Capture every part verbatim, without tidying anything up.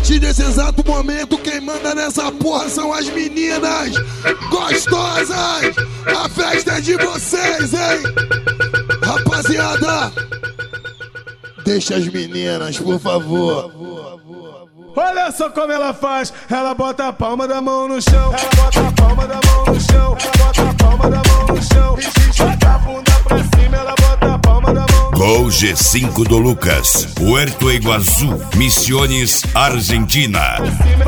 partir desse exato momento, quem manda nessa porra são as meninas gostosas. A festa é de vocês, hein? Rapaziada, deixa as meninas, por favor. Olha só como ela faz, ela bota a palma da mão no chão, ela bota a palma da mão no chão, ela bota a palma da mão no chão, e joga a bunda pra cima, ela bota a palma da mão no chão. Gol G cinco do Lucas, Puerto Iguaçu, Misiones, Argentina.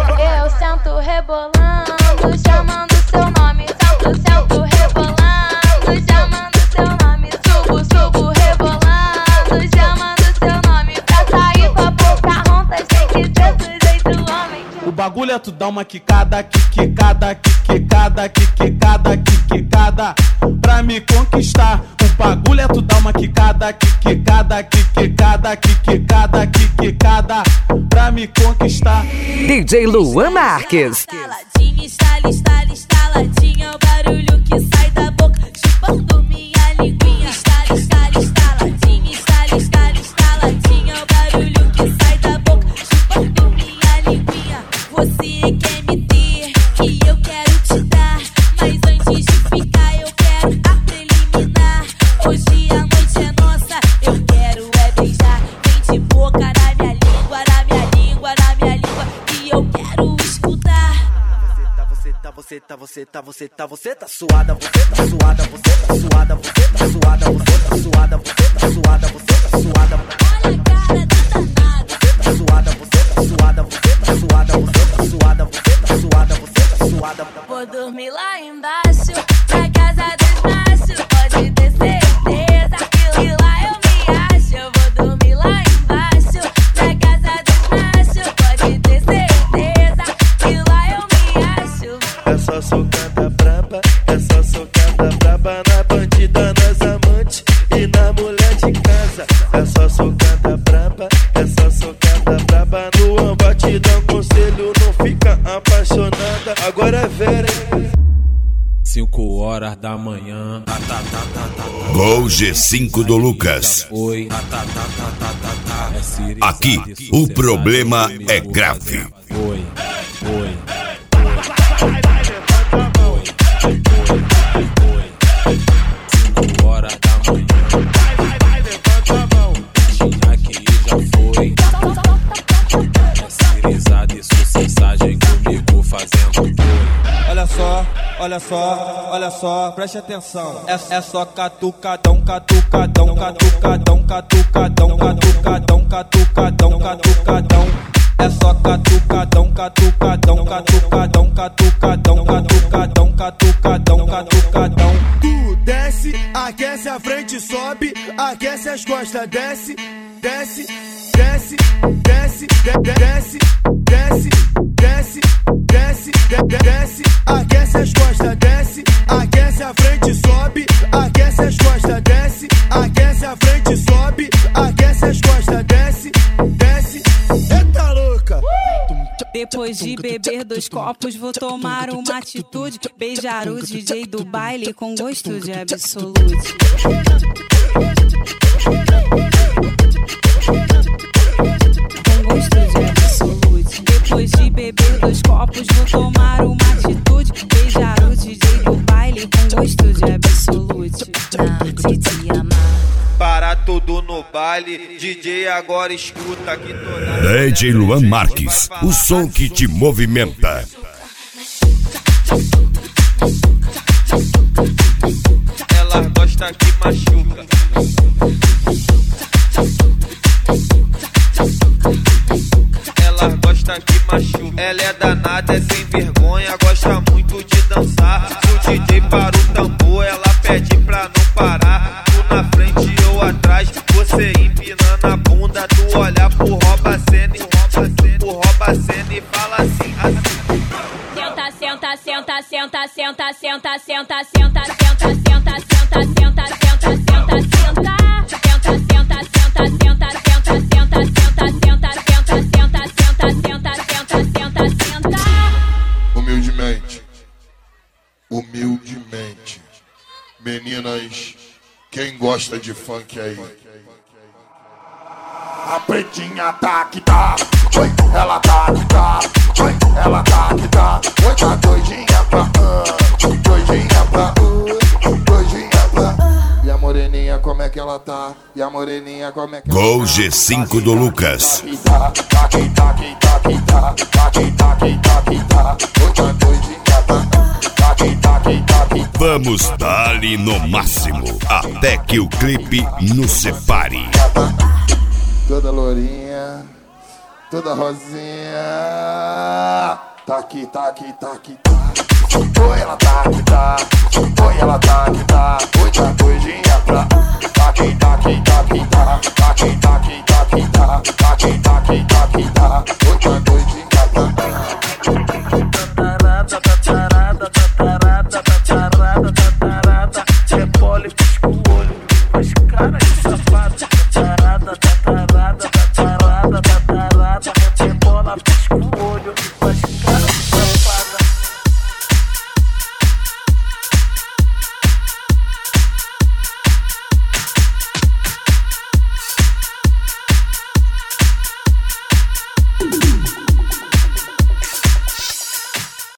Eu sento rebolando, chamando seu nome, sento, sento rebolando, chamando seu nome, subo, subo rebolando, chamando seu nome, pra sair pra Pocahontas tem que ter sujeito homem. O bagulho é tu dar uma quicada, quicada, quicada, quicada, quicada, pra me conquistar. O bagulho é tu dar uma quicada, quicada, quicada, quicada, quicada, pra me conquistar. D J Luan Marques. Estaladinha, estala, estala, estaladinha, o barulho que sai da boca, chupando minha linguinha. Estala, estala, estaladinha, estala, estala, estaladinha, o barulho que sai da boca, chupando minha linguinha. Você quer me ter, que eu quero te dar, mas antes de ficar eu quero a preliminar. Hoje a noite é nossa, eu quero é beijar, vem de boca na minha língua, na minha língua, na minha língua, e eu quero escutar. Você tá, você tá, você tá, você tá, você tá suada, você tá suada, você tá suada, você tá suada, você tá suada, você tá suada, você tá suada. Olha a cara da danada. Você tá suada, você tá suada, você tá suada, você tá suada, você tá suada, você tá suada. Vou dormir lá embaixo, na casa dos machos, pode ter certeza que lá eu me acho. Eu vou dormir lá embaixo, na casa dos machos, pode ter certeza que lá eu me acho. É só socada braba, é só socada braba na bandida, nas amantes e na mulher de casa. É só socada braba, é só socada braba no batidão, conselho, não fica apaixonada. Agora é Vera, hein? Cinco horas da manhã. Gol G cinco do Lucas. Oi. Aqui o problema é grave. Oi, oi. Cinco horas da manhã. Tinha que já foi. É cirizada e sucessagem comigo fazendo oi. Olha só, olha só, olha só, preste atenção. É, é só catucadão, catucadão, catucadão, catucadão, catucadão, catucadão, catucadão. É só catucadão, catucadão, catucadão, catucadão, catucadão, catucadão, catucadão. Tu desce, aquece a frente, sobe, aquece as costas, desce, desce, desce, desce, desce, desce, desce, desce, desce, aquece as costas, desce, aquece a frente, sobe, aquece as costas, desce, aquece a frente, sobe, aquece as costas, desce, desce. Eita louca! Depois de beber dois copos, vou tomar uma atitude, beijar o D J do baile com gosto de absolute. Com gosto de absolute. Depois de beber dois copos, vou tomar uma atitude, beijar o D J do baile com gosto de absolute. Narde de amar. Para tudo no baile, D J agora escuta que toda... D J Luan Marques, o som que te movimenta. Ela gosta que machuca. Ela gosta que machuca. Ela é danada, é sem vergonha, gosta muito de dançar. Se o D J para o tambor, ela pede pra não parar. Tu na frente ou atrás, você empinando a bunda. Tu olha pro rouba cena e o rouba cena e fala assim, assim. Senta, senta, senta, senta, senta, senta, senta, senta, senta, senta, senta, senta, senta, senta, senta. Senta, senta, senta, senta, senta, senta, senta, senta, senta, senta, senta, senta, senta, senta. Humildemente, humildemente, meninas, quem gosta de funk aí? A pretinha tá que tá, oi, ela tá que tá. ela tá. E a moreninha como é que Gol G cinco do Lucas. Vamos dar-lhe no máximo, até que o clipe nos separe. Toda lourinha, toda rosinha. Tá aqui, tá aqui, tá aqui, tá. Oi, ela tá aqui, tá. Oi, ela tá aqui, tá. Oi, tá doidinha pra. Tá aqui, tá aqui, tá aqui, tá. Tá aqui, tá aqui, tá aqui, tá. Tá aqui, tá aqui, tá aqui, tá. Oi, tá doidinha pra. Tatarada, tatarada, tatarada, tatarada, tatarada. Rebole, pisca o olho, faz cara de safado. Tatarada, tatarada, tatarada, tatarada. Rebola, pisca o olho.